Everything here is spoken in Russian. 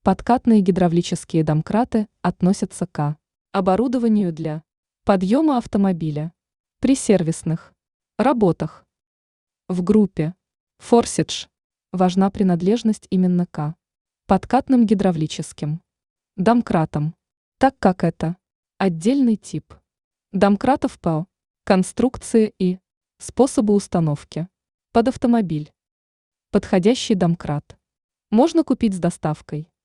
Подкатные гидравлические домкраты относятся к оборудованию для подъема автомобиля при сервисных работах. В группе Форсидж важна принадлежность именно к подкатным гидравлическим домкратам, так как это отдельный тип домкратов по конструкции и способу установки под автомобиль. Подходящий домкрат можно купить с доставкой